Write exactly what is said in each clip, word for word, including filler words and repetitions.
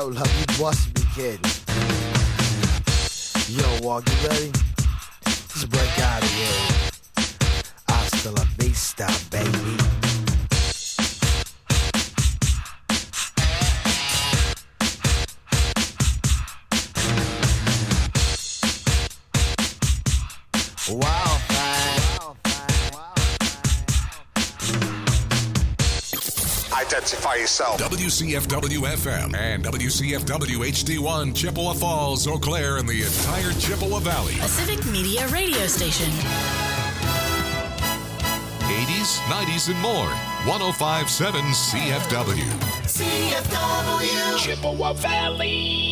Yo, love, you must be kidding. Yo, Walk, you ready? Just break out of here. Hasta la vista, baby. Wow, fine. Identify yourself. W C F W F M and W C F W H D one, Chippewa Falls, Eau Claire, and the entire Chippewa Valley. A Civic Media radio station. eighties, nineties, and more. one oh five point seven C F W. C F W. Chippewa Valley.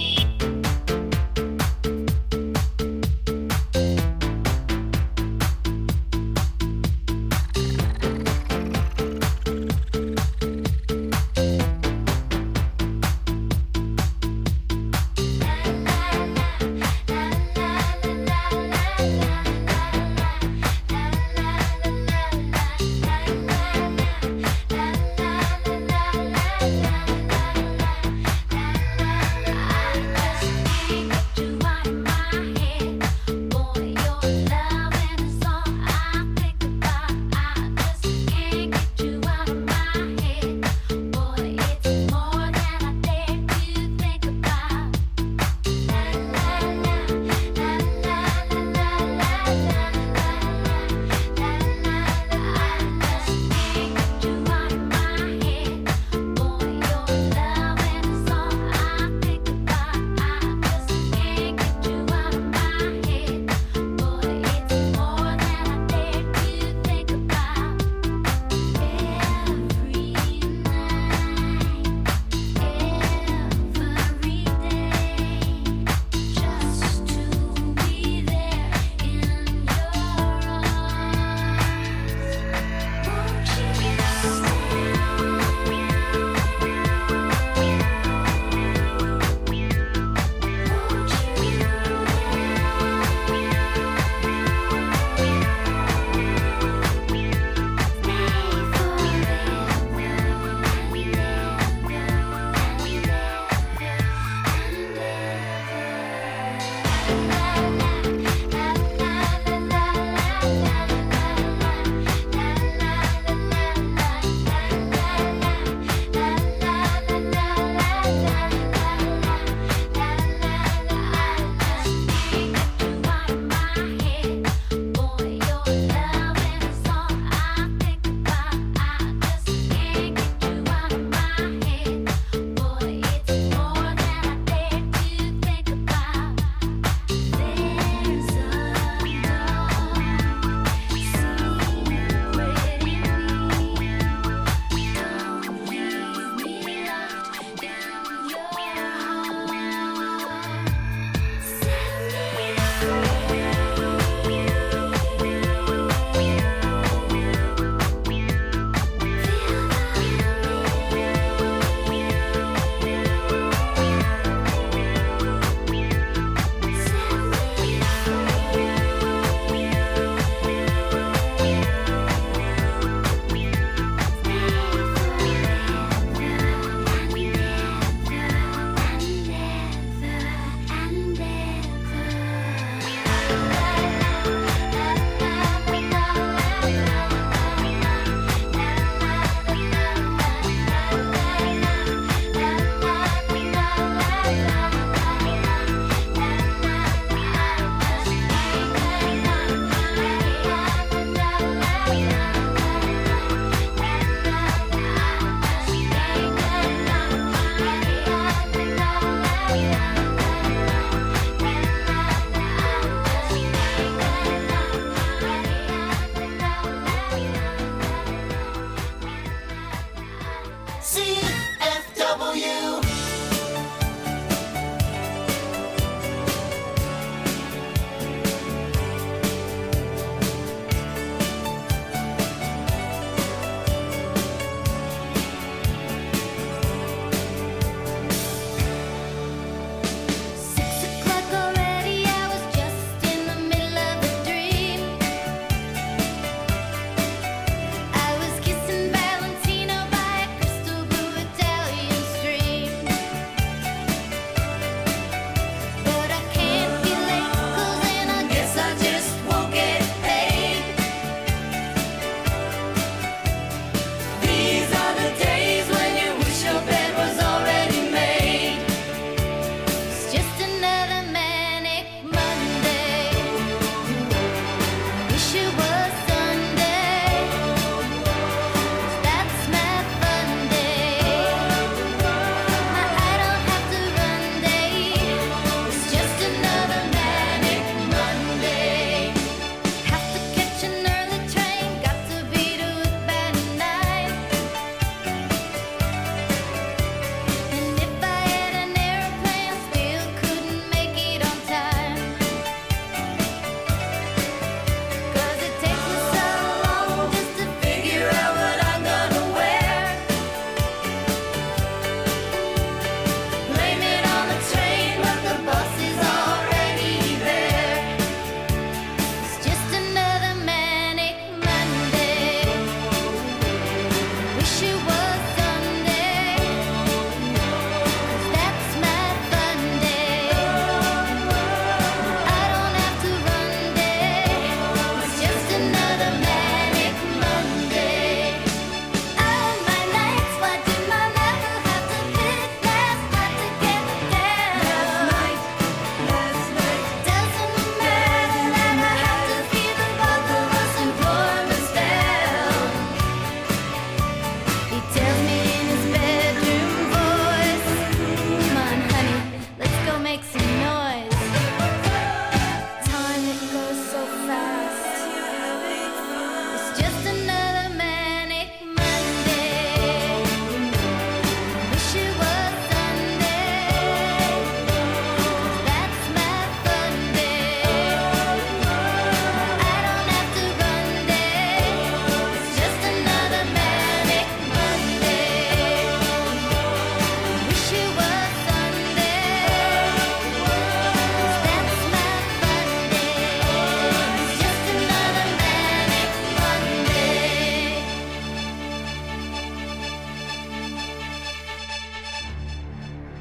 La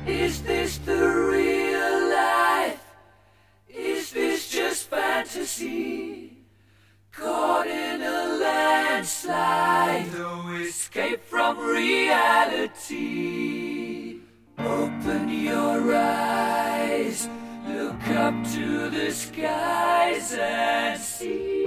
Is this the real life? Is this just fantasy? Caught in a landslide, no escape from reality. Open your eyes, look up to the skies and see.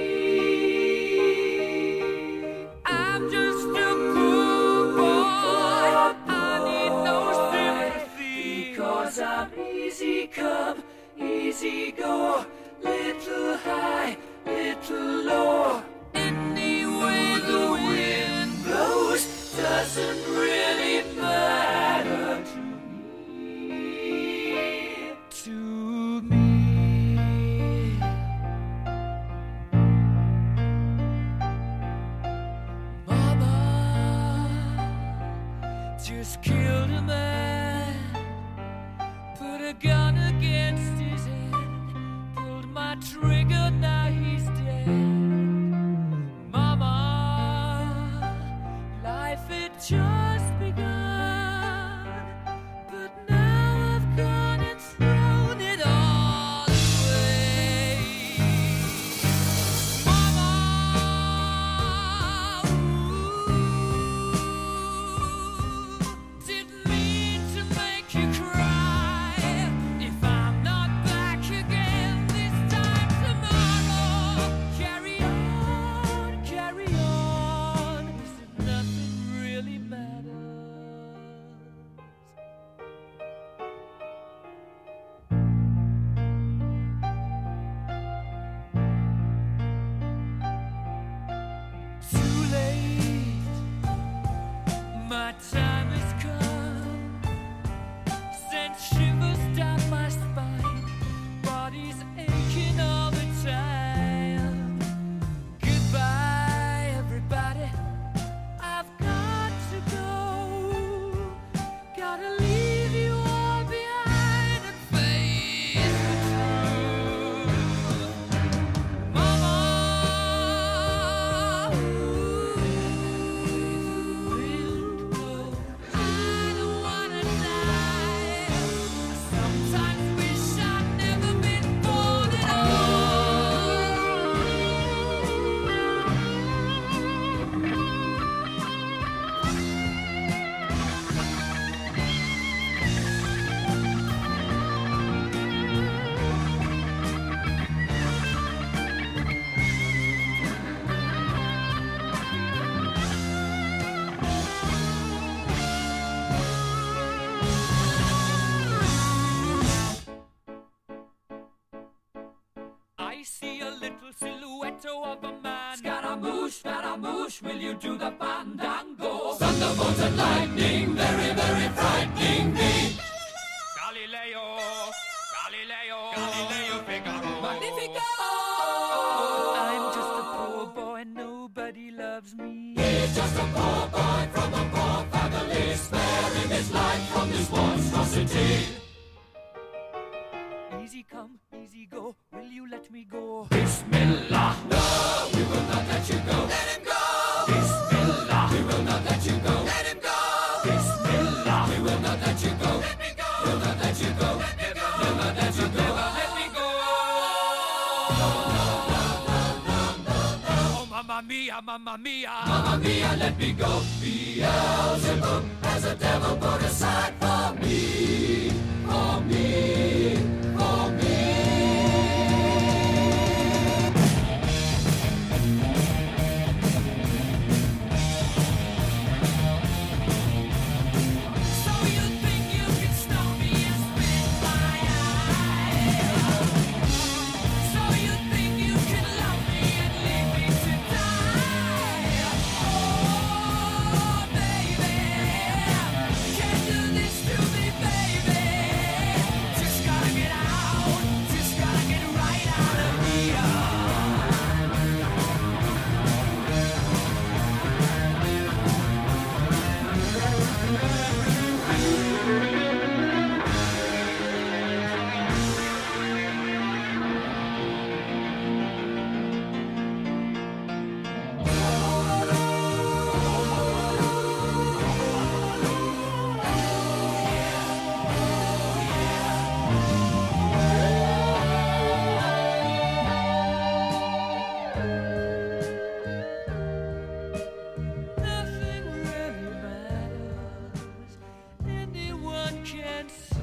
I'm just a poor boy, I need no sympathy, because I'm easy come, easy go, little high, little low. Any way the wind blows doesn't really matter to me, to me. Mama just killed a man, put a gun against his head, pulled my trigger, now he's dead. Mama, life had just begun, but now I've gone and thrown it all away. Mama, ooh, didn't mean to make you cry. If I'm not back again this time tomorrow, carry on, carry on, as if nothing really matters. Too late, my time has come, sent shivers down my spine, body's aching all the time. Goodbye, everybody, I've got to go, gotta leave you all behind and face the truth. Mama, ooh, I don't wanna die. I sometimes wish I'd never been born at I see a little silhouette of a man. Scaramouche, Scaramouche, will you do the fandango? Thunderbolts and lightning, very, very frightening me. Galileo, Galileo, Galileo Figaro. Magnifico! I'm just a poor boy, nobody loves me. He's just a poor boy from a poor family, sparing his life from this monstrosity. Easy come, easy go, will you let me go? Bismillah, no, we will not let you go. Let him go! Bismillah, we will not let you go. Let him go! Bismillah, we will not let you go. Let me go! We'll not let you go. Let me go! We'll not let you go. Let me go! Oh, mamma mia, mamma mia, mamma mia, let me go. Beelzebub has a devil put aside for me, for me, for me. So you think you can stop me and spit my eye? So you think you can love me and leave me to die? Oh, baby, can't do this can't see.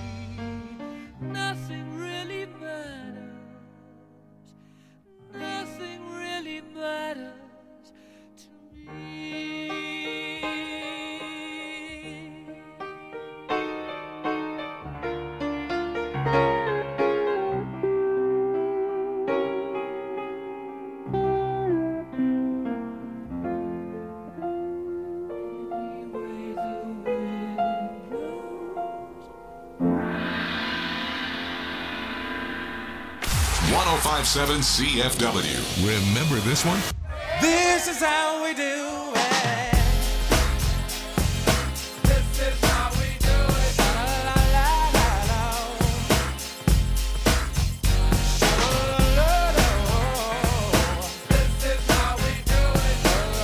Nothing really matters. Nothing really matters to me. one oh five point seven C F W. Remember this one? This is how we do it. This is how we do it. Sha-la-la-la-la. Sha-la-la-la-la. This is how we do it.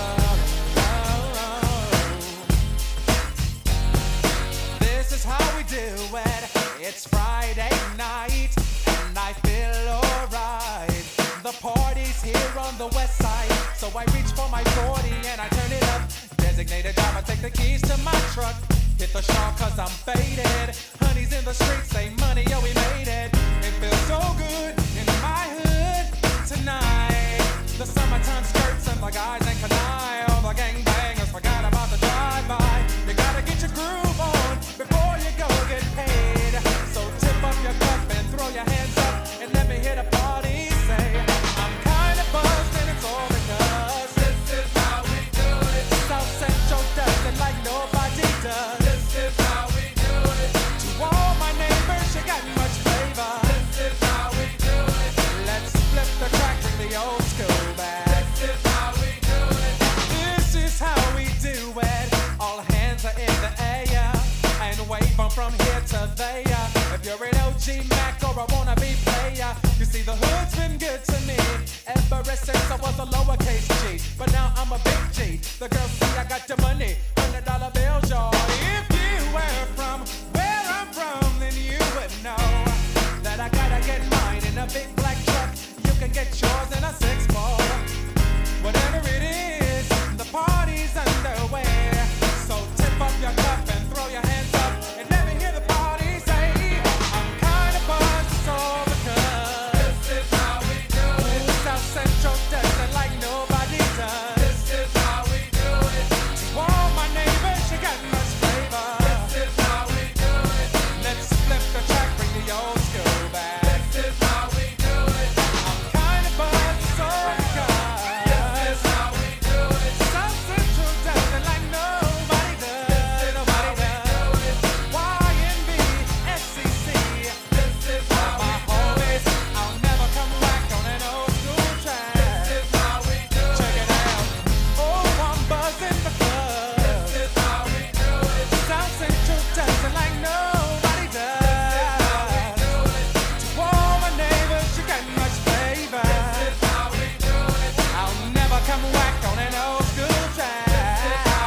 This is how we do it. It's Friday night and I feel alright. The party's here on the west side, so I reach for my forty and I turn it up. Designated driver, take the keys to my truck. Hit the shop cause I'm faded. Honey's in the streets, say money, yo, we made it. It feels so good in my hood tonight. The summertime skirts and the guys ain't canine. All the gangbangers forgot about the drive-by. You gotta get your groove on before you go get paid. So tip up your cup and throw your hands up and let me hear the party say, I'm kinda buzzed and it's all because This is how we do it. South Central does it like nobody does. This is how we do it. To all my neighbors, you got much flavor. This is how we do it. Let's flip the track, bring the old school back. This is how we do it. This is how we do it. All hands are in the air and wave 'em from here to there. If you're an O G Mac or a wannabe player, you see the hood's been good to me ever since I was a lowercase G. But now I'm a big G. The girls see I got the money, hundred dollar bills, y'all. If you were from where I'm from, then you would know that I gotta get mine in a big black truck. You can get yours in a six four. Whatever it is, the party's underway. So tip up your cup and throw your hands up and let me hear the party say, I'm kinda buzzed, it's all because This is how we do it. South Central does it like nobody does. This is how we do it. To all my neighbors, you got much flavor. This is how we do it. Let's flip the track, bring the old school back. This is how we do it. I'm kinda buzzed, it's all because This is how we do it. South Central does it like nobody does. Nobody does. Y N B, S C C. This is how My we do it. homies, I'll never come back on an old school track. This is how we do it. Check it out. Oh, I'm buzzing the club. This is how we do it. South Central does it like nobody does. Do it. To all my neighbors, you got much flavor. This is how we do it. I'll never come back on an old school track.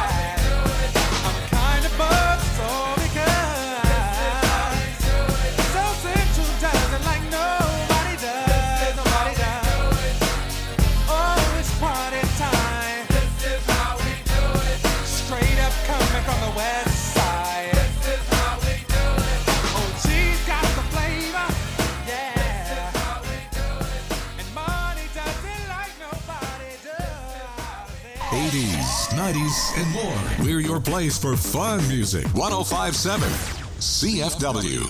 I'm kinda buzzed, so because South Central does it like nobody does. Nobody does. Oh, it's party time. This is how we do it. Straight up coming from the west side. This is how we do it. Oh, she's got the flavor, yeah. How we do it. And money does it like nobody does. eighties, nineties, and more. We're your place for fun music. one oh five point seven C F W.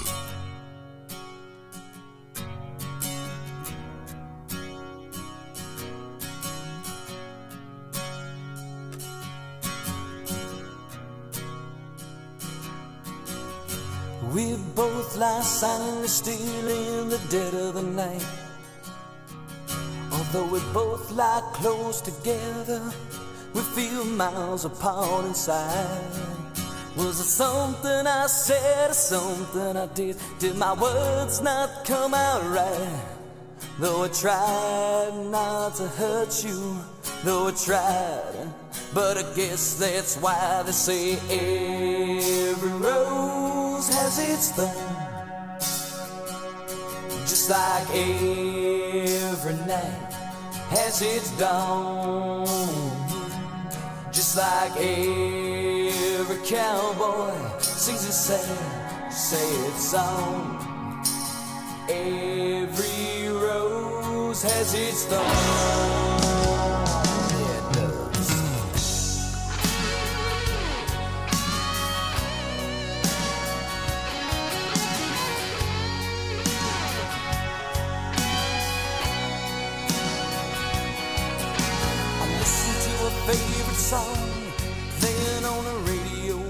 We both lie silently still in the dead of the night. Although we both lie close together, we feel miles apart inside. Was it something I said or something I did? Did my words not come out right? Though I tried not to hurt you, though I tried, but I guess that's why they say every rose has its thorn. Just like every night has its dawn. Just like every cowboy sings his sad sad song. Every rose has its thorn. Yeah, it does. I listen to a favorite song playing on the radio.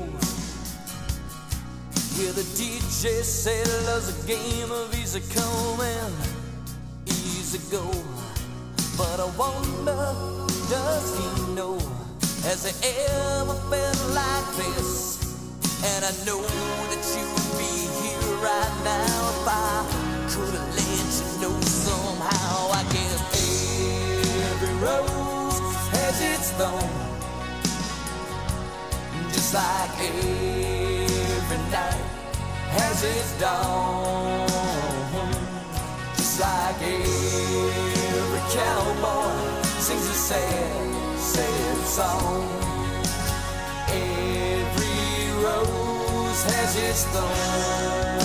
Yeah, the D J said love's a game of easy come and easy go. But I wonder, does he know? Has he ever felt like this? And I know that you would be here right now if I could have let you know somehow. I guess every rose has its thorn, just like every night has its dawn. Just like every cowboy sings a sad, sad song. Every rose has its thorn.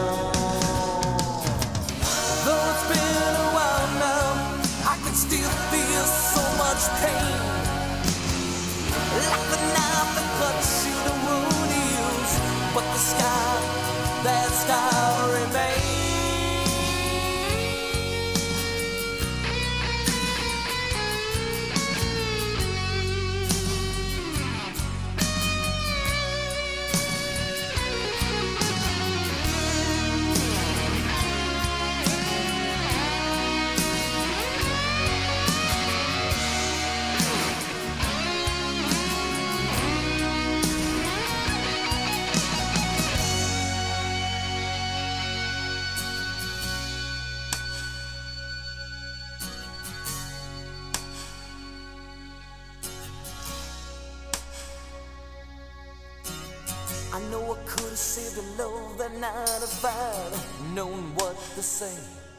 Though it's been a while now, I can still feel so much pain, like the knife that cuts you the wound heals, but the scar, that scar remains. I know I could have saved the love that night if I'd known what to say.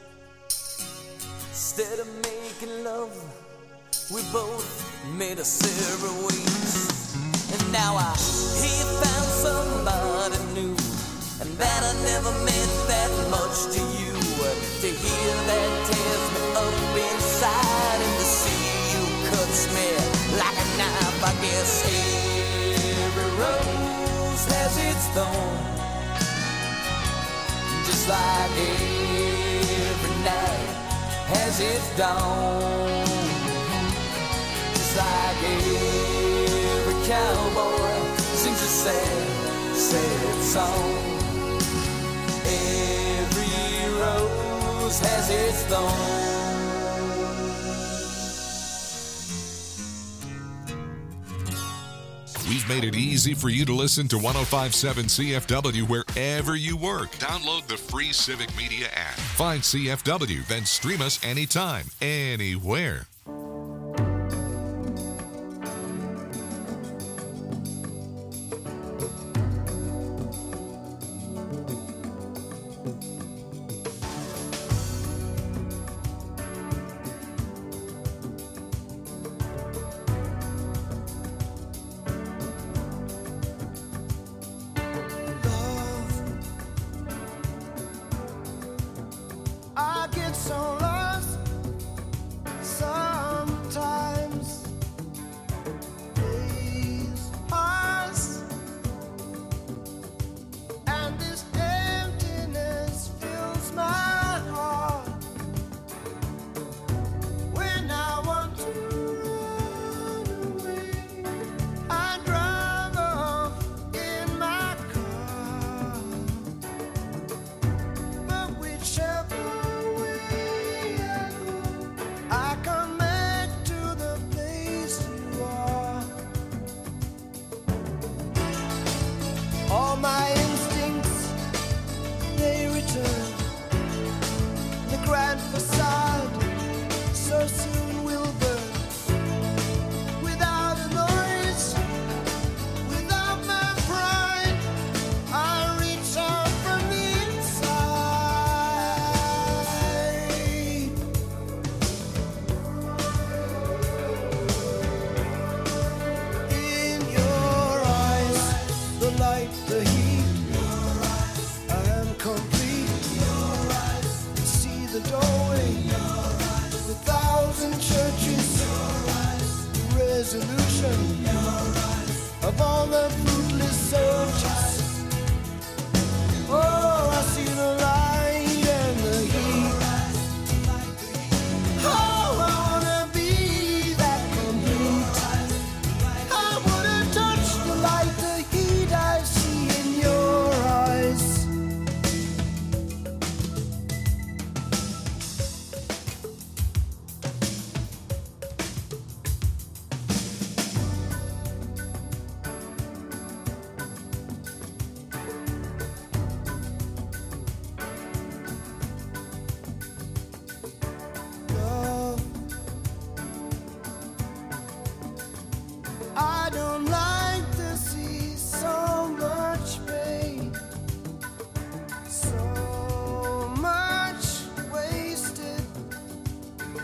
Instead of making love, we both made a separate ways. And now I hear you found somebody new, and that I never meant that much to you. To hear that tears me up inside, and to see you cuts me like a knife. I guess every rose has its thorn, just like every night has its dawn. Just like every cowboy sings a sad, sad song. Every rose has its thorn. We've made it easy for you to listen to one oh five point seven C F W wherever you work. Download the free Civic Media app. Find C F W, then stream us anytime, anywhere. I get so lost, so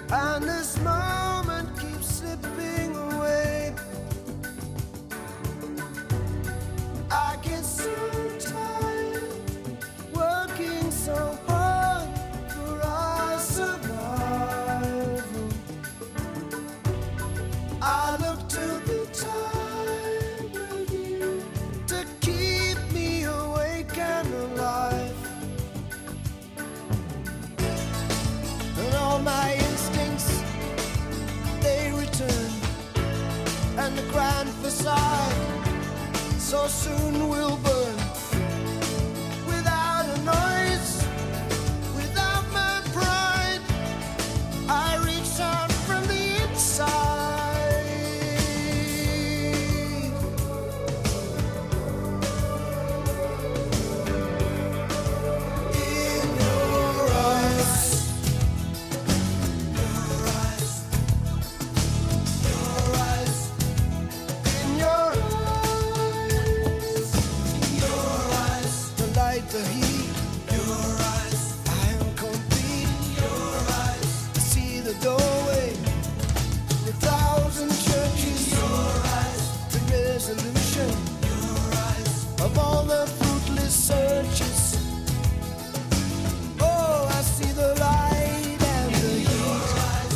and this moment keeps slipping away. I get so tired working so hard for our survival. I look to the time with you to keep me awake and alive. And all my instincts, they return, and the grand facade so soon will burn. Without a noise, without my pride, I reach out from the inside. In your eyes, your eyes, your eyes, in your eyes, your eyes, the light, the heat, your eyes, I am complete, your eyes, I see the doorway, the thousand churches, your eyes, the resolution, your eyes, of all the fruitless searches. Oh, I see the light and the heat.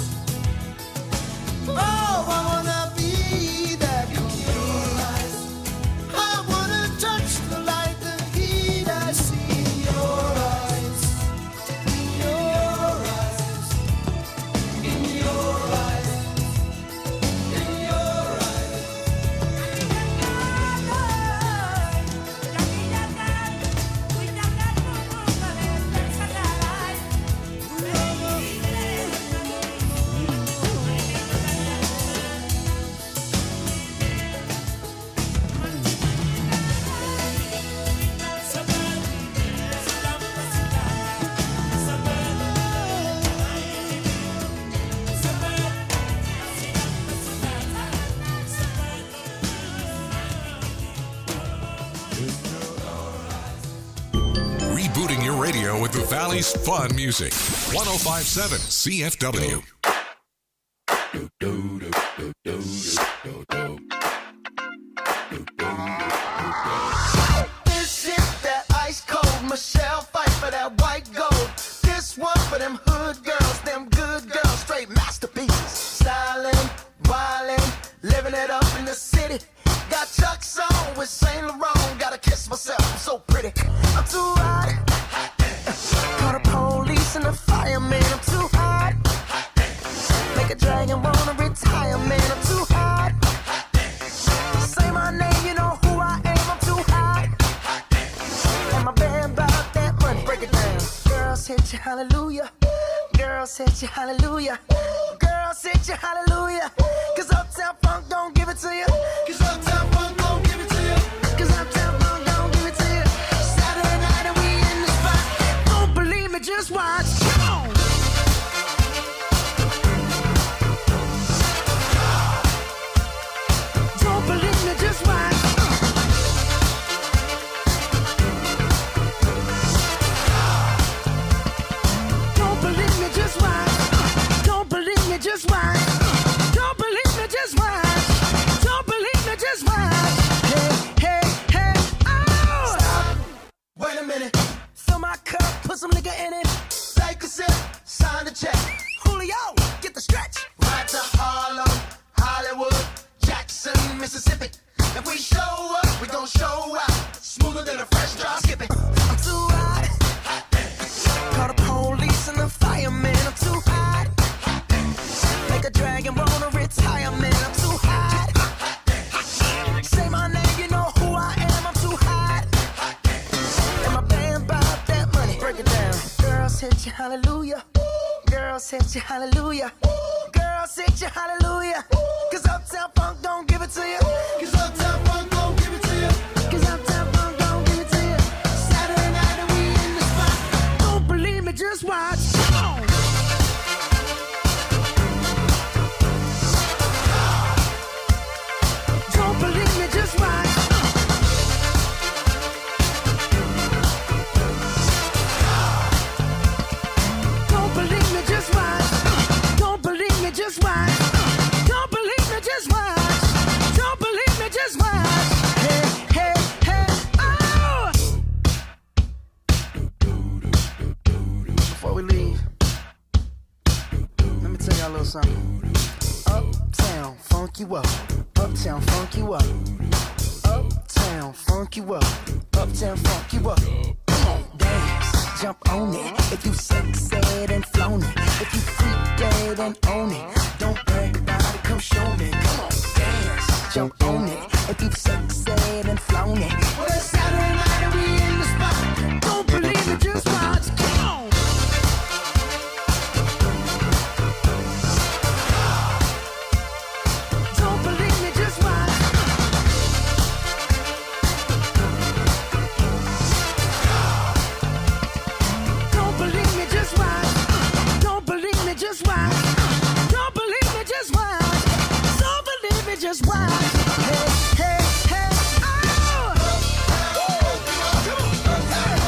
Oh, I wanna be that complete. I wanna touch the light, the heat I see in your eyes. In your eyes. In your eyes. In your eyes. Rebooting your radio with the Valley's fun music. one oh five point seven C F W. This is that ice cold Michelle fight for that white gold. This one for them hood girls, them good girls, straight masterpieces. Styling, wildin', living it up in the city. Got Chuck's on with Saint Laurent. Gotta kiss myself, I'm so pretty. I'm too hot. Call the police and the fireman. I'm too hot. Make a dragon wanna retire, man. I'm too hot. Say my name, you know who I am. I'm too hot. And my band bought that money. Break it down. Girls hit you, hallelujah. Girls hit you, hallelujah. Girls hit you, hallelujah. Cause Uptown Funk don't give it to you. Cause Uptown Funk don't give it to you. Cause Uptown Funk don't give it to you. Saturday night and we in the spot. Don't believe me, just watch. Come on. Don't believe me, just watch. Don't believe me, just watch. Don't believe me, just watch. Don't believe me, just watch. Don't believe me, just watch. Hey, hey, hey, oh! Stop. Wait a minute. Fill my cup, put some liquor in it. Take a sip, sign the check. Julio, get the stretch. Right to Harlem, Hollywood, Jackson, Mississippi. If we show up, we gon' show out. Smoother than a fresh drop skipping. I'm too hot. Call the police and the fireman. I'm too hot. Make a dragon wanna retire, man. I'm too hot. Say my name, you know who I am. I'm too hot. And my band bought that money. Break it down. Girls hit you, hallelujah. Girls hit you, hallelujah. Girls hit you, hallelujah. Cause Uptown Funk don't give it to you. Cause Uptown Funk don't give it to you. Cause Uptown Funk don't give it to you. Saturday night and we in the spot. Don't believe me, just watch. Come on. Don't believe me, just watch. Don't believe me, just watch. Don't little something. Uptown, funk you up. Uptown, funk you up. Uptown, funk you up. Uptown, funk you up. Come on, dance, jump on it. If you sexed and flown it. If you freak dead and own it. Don't brag about it, come show me. Come on, dance, jump on it. If you sexed and flown it. Well, it's Saturday night and we in the spot. Don't believe it, just watch. Come on. Don't believe me, just watch. Don't believe me, just watch. Don't believe me, just watch. Don't believe me, just watch. Don't believe me, just watch. Hey, hey, hey, oh! Come on, come on.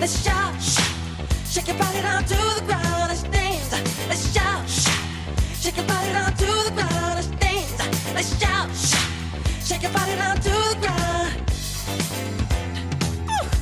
let's shout. Shake your body down to the ground, let's dance. Let's shout. Shake your body down to the ground, let's dance. Let's shout. Shake your body down to the ground. Ooh.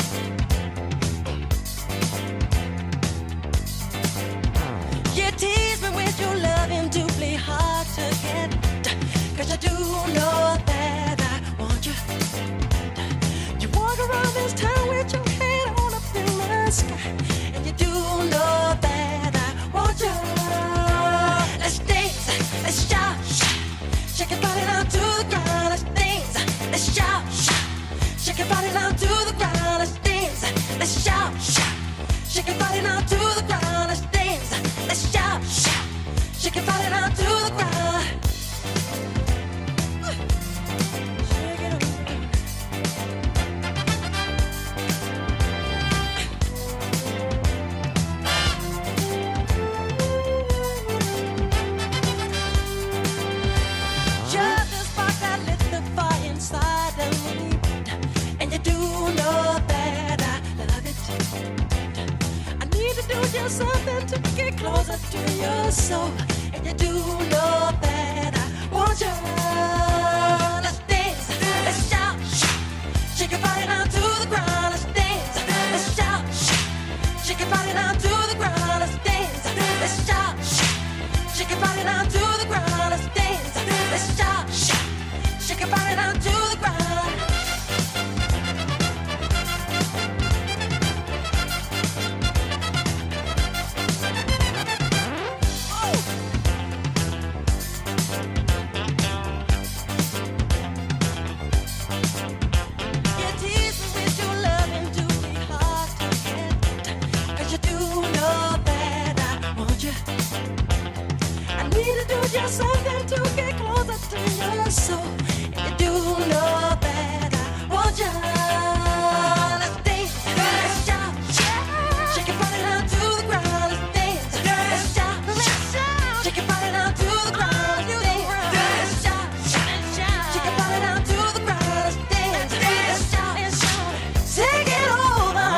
You tease me with your loving, doubly hard to get. Cause I do know that I want you. You walk around this town with your head on up in the sky. And you do know that I want you. Let's dance, let's shout. Shake your body down to the ground, let's dance. Let's shout. Shake your body down to the ground, let's dance. Let's shout. Shake your body down to the ground, let's dance. Let's shout. Shake your body down to the ground. Something to get closer to your soul, and you do know that I want you. Let's dance, let's shout, shake your body down to the ground. Let's dance, let's shout, shake your body down to the ground. Let's dance, let's shout, shake your body down to the ground. Let's dance, let's shout, shake your body down to the ground. Just something to get closer to your soul. And you do know that I want you. Let's dance, let's shout, shake your body down to the ground. Let's dance, let's shout, shake your body down to the ground. Let's dance, let's shout, shake your body down to the ground. Let's dance, let's shout, take it over.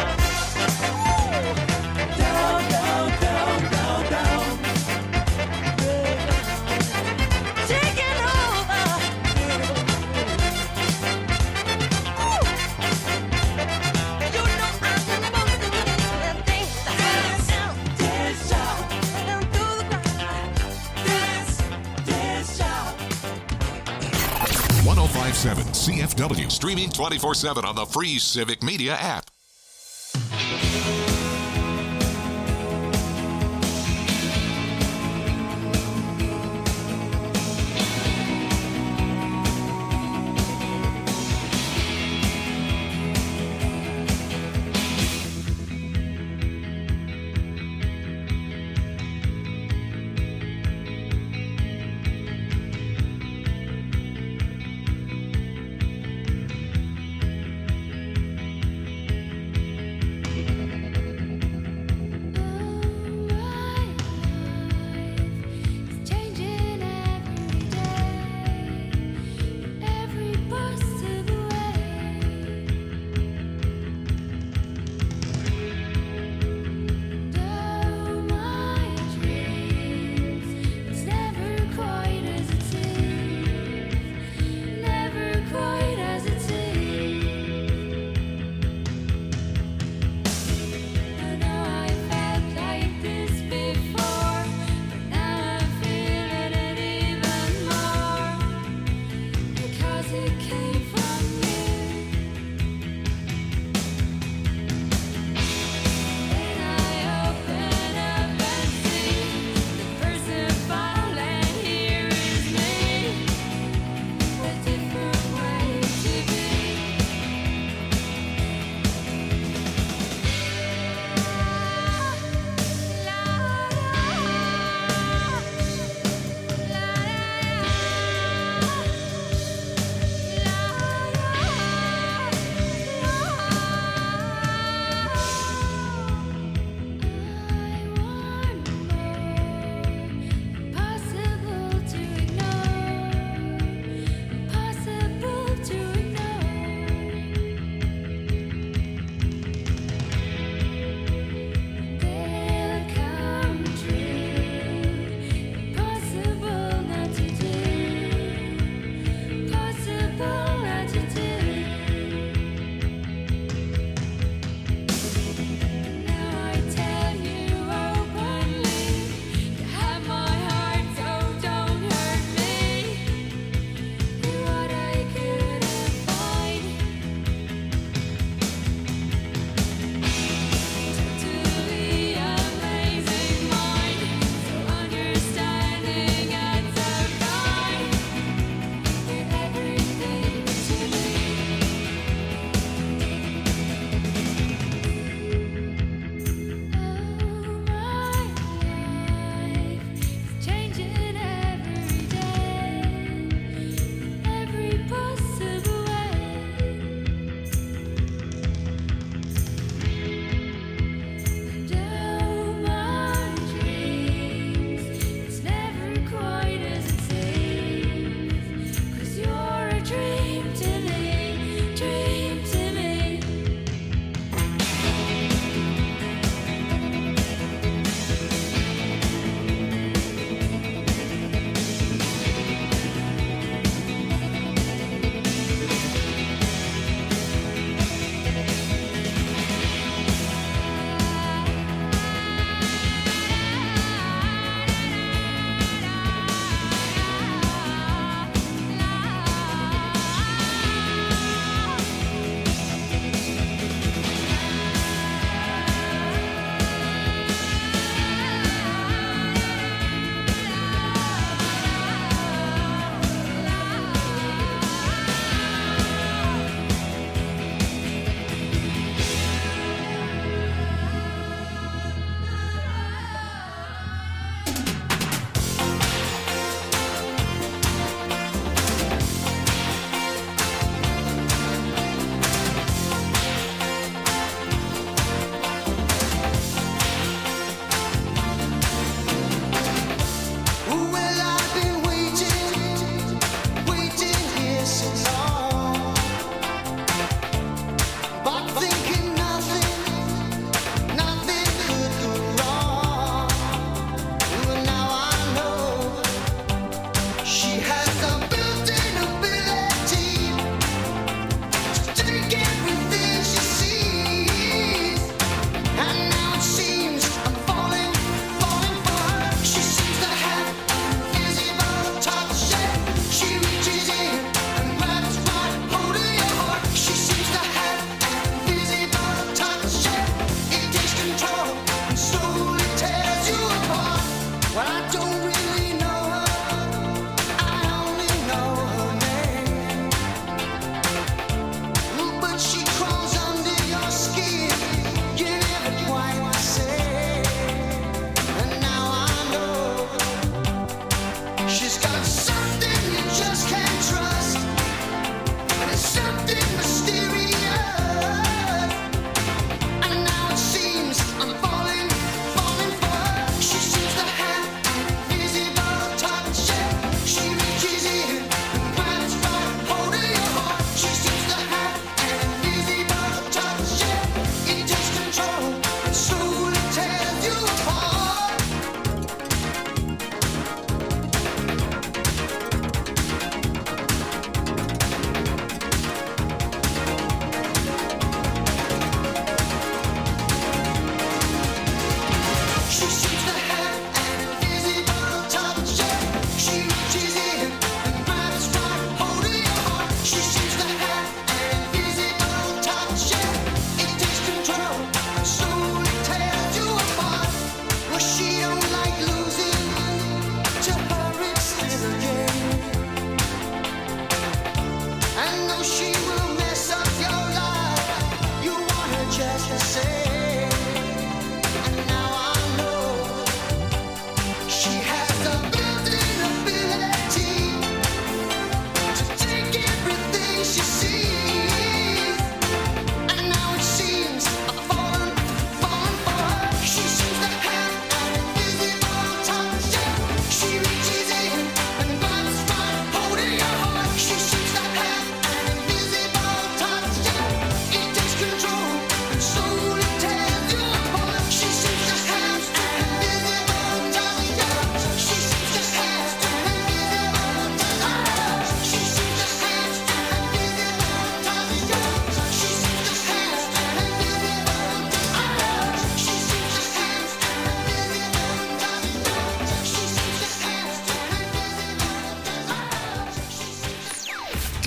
Down, down, down, down, down. one oh five point seven C F W, streaming twenty-four seven on the free Civic Media app.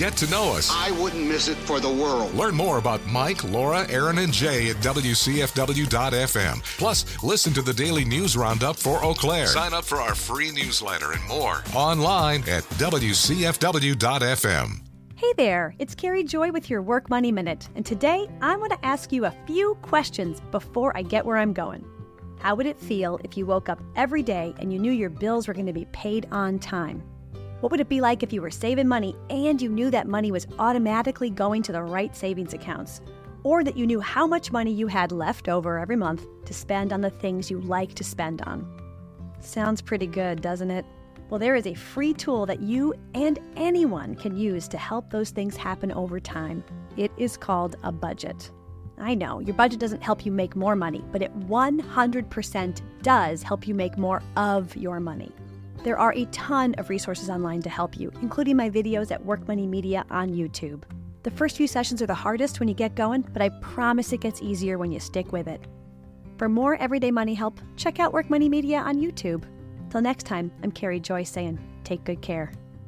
Get to know us. I wouldn't miss it for the world. Learn more about Mike, Laura, Aaron, and Jay at W C F W dot F M. Plus, listen to the daily news roundup for Eau Claire. Sign up for our free newsletter and more online at W C F W dot F M. Hey there, it's Carrie Joy with your Work Money Minute, and today I want to ask you a few questions before I get where I'm going. How would it feel if you woke up every day and you knew your bills were going to be paid on time? What would it be like if you were saving money and you knew that money was automatically going to the right savings accounts? Or that you knew how much money you had left over every month to spend on the things you like to spend on? Sounds pretty good, doesn't it? Well, there is a free tool that you and anyone can use to help those things happen over time. It is called a budget. I know, your budget doesn't help you make more money, but it one hundred percent does help you make more of your money. There are a ton of resources online to help you, including my videos at Work Money Media on YouTube. The first few sessions are the hardest when you get going, but I promise it gets easier when you stick with it. For more everyday money help, check out Work Money Media on YouTube. Till next time, I'm Carrie Joy saying, take good care.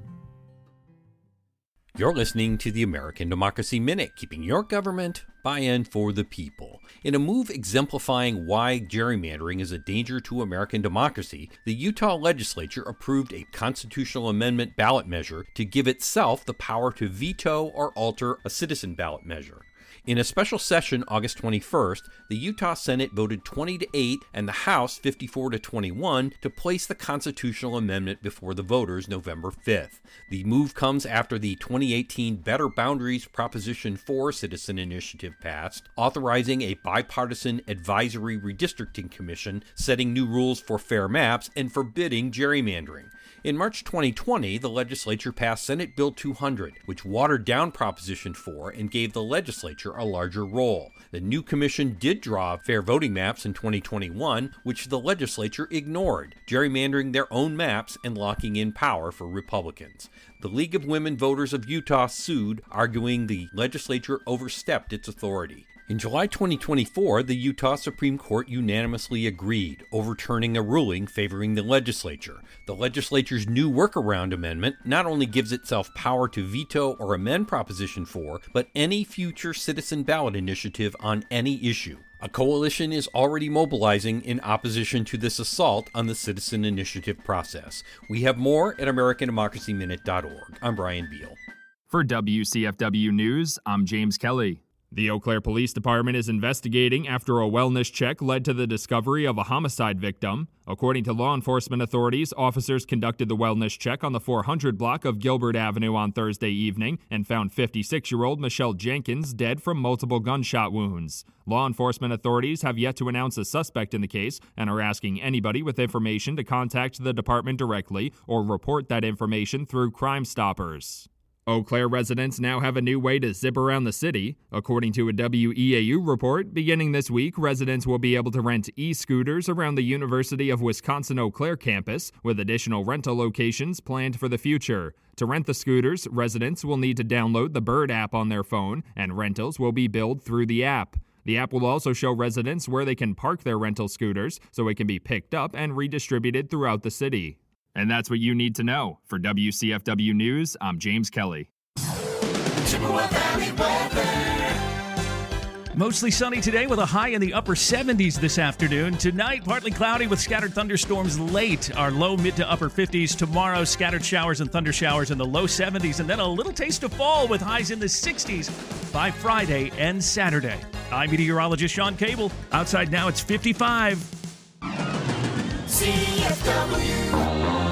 You're listening to the American Democracy Minute, keeping your government by and for the people. In a move exemplifying why gerrymandering is a danger to American democracy, the Utah legislature approved a constitutional amendment ballot measure to give itself the power to veto or alter a citizen ballot measure. In a special session August twenty-first, the Utah Senate voted twenty to eight and the House fifty-four to twenty-one to place the constitutional amendment before the voters November fifth. The move comes after the twenty eighteen Better Boundaries Proposition four citizen initiative passed, authorizing a bipartisan advisory redistricting commission setting new rules for fair maps and forbidding gerrymandering. In March twenty twenty, the legislature passed Senate Bill two hundred, which watered down Proposition four and gave the legislature a larger role. The new commission did draw fair voting maps in twenty twenty-one, which the legislature ignored, gerrymandering their own maps and locking in power for Republicans. The League of Women Voters of Utah sued, arguing the legislature overstepped its authority. In July twenty twenty-four, the Utah Supreme Court unanimously agreed, overturning a ruling favoring the legislature. The legislature's new workaround amendment not only gives itself power to veto or amend Proposition four, but any future citizen ballot initiative on any issue. A coalition is already mobilizing in opposition to this assault on the citizen initiative process. We have more at American Democracy Minute dot org. I'm Brian Beal. For W C F W News, I'm James Kelly. The Eau Claire Police Department is investigating after a wellness check led to the discovery of a homicide victim. According to law enforcement authorities, officers conducted the wellness check on the four hundred block of Gilbert Avenue on Thursday evening and found fifty-six-year-old Michelle Jenkins dead from multiple gunshot wounds. Law enforcement authorities have yet to announce a suspect in the case and are asking anybody with information to contact the department directly or report that information through Crime Stoppers. Eau Claire residents now have a new way to zip around the city. According to a W E A U report, beginning this week, residents will be able to rent e-scooters around the University of Wisconsin-Eau Claire campus, with additional rental locations planned for the future. To rent the scooters, residents will need to download the Bird app on their phone, and rentals will be billed through the app. The app will also show residents where they can park their rental scooters, so it can be picked up and redistributed throughout the city. And that's what you need to know. For W C F W News, I'm James Kelly. Chippewa Valley weather. Mostly sunny today with a high in the upper seventies this afternoon. Tonight, partly cloudy with scattered thunderstorms late. Our low mid to upper fifties. Tomorrow, scattered showers and thunder showers in the low seventies. And then a little taste of fall with highs in the sixties by Friday and Saturday. I'm meteorologist Sean Cable. Outside now, it's fifty-five. C F W.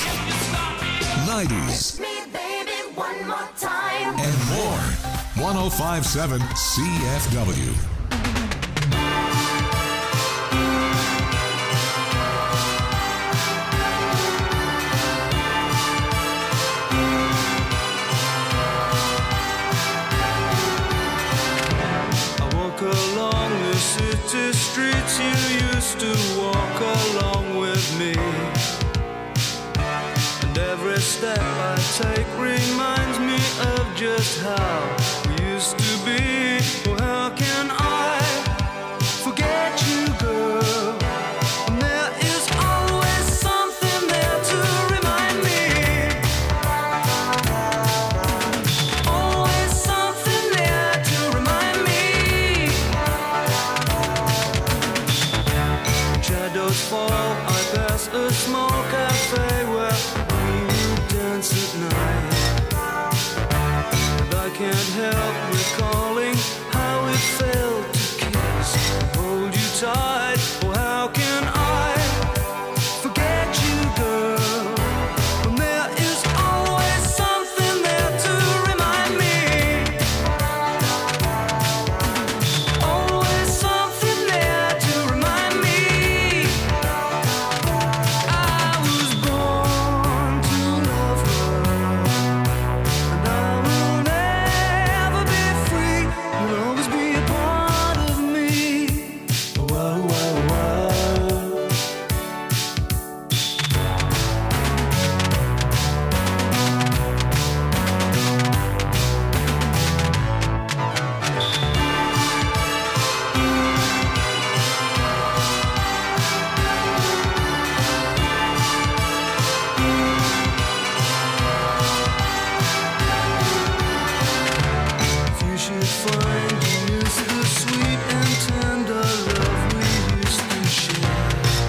nineties, Me, baby, one more time. and more. one oh five point seven C F W. Along the city streets you used to walk along with me, and every step I take reminds me of just how we used to be. Well, how can I forget you, girl? And there is always something there to remind me. Always something there to remind me. Shadows fall, I pass a small cafe where we dance at night. And I can't help recalling how it felt to kiss and hold you tight. Well, how can I forget you, girl? When there is always something there to remind me. Always something there to remind me. I was born to love her, and I will never be free. You'll always be a part of me. Whoa, whoa, whoa. If you should find you miss the sweet and tender love we used to share,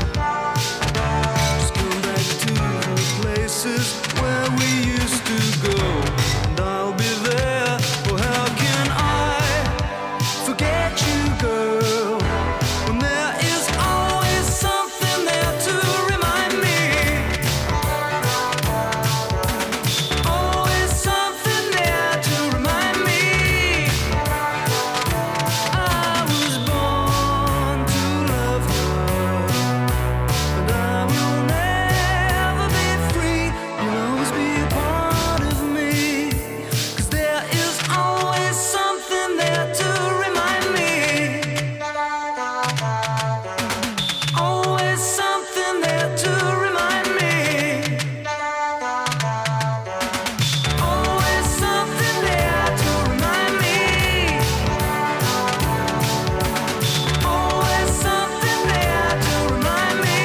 just come back to the places where we used to go, and I'll be there. Well, how can I forget you, girl? When there is always something there to remind me. Always something there to remind me. I was born to love her, and I will never be free. You'll always be a part of me, 'cause there is always something there to remind me. Always something there to remind me. Always something there to remind me. Always something there to remind me.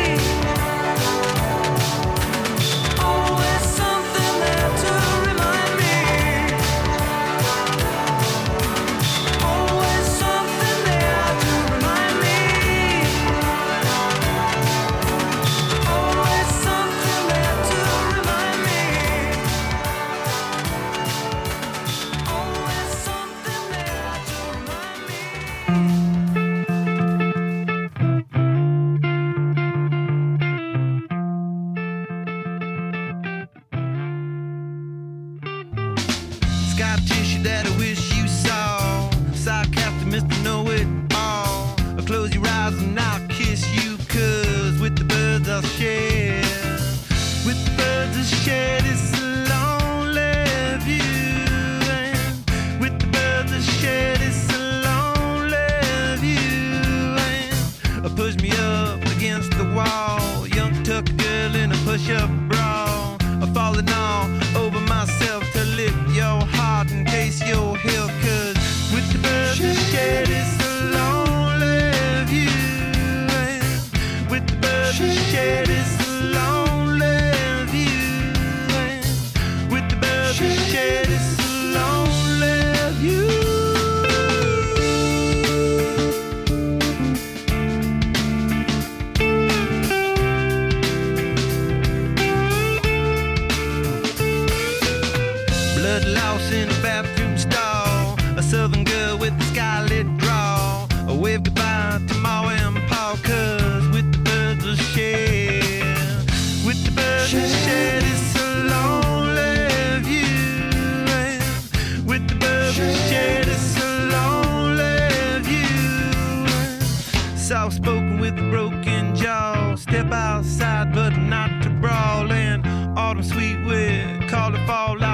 Always something there to remind me. Always something there to remind me. Always something there to remind me. Always something there to remind me. Scar tissue that I wish you saw. Sarcastic Mister Know-It-All. I'll close your eyes and I'll kiss you, 'cause with the birds I'll share. With the birds I'll share this lonely view. And with the birds I'll share this lonely view. And push me up against the wall. Young tuck girl in a push-up bra. I'm falling all over myself to lift your heart in case you're healed. 'Cause with the birds I share this lonely view. And with the birds I share this lonely view. And with the birds I share this lonely view. Blood loss in a bathroom stall. A southern girl with a scarlet draw. A wave goodbye to Ma and Pa, 'cause with the birds I'll share. With the birds I'll share. autumn sweet wind, call it fall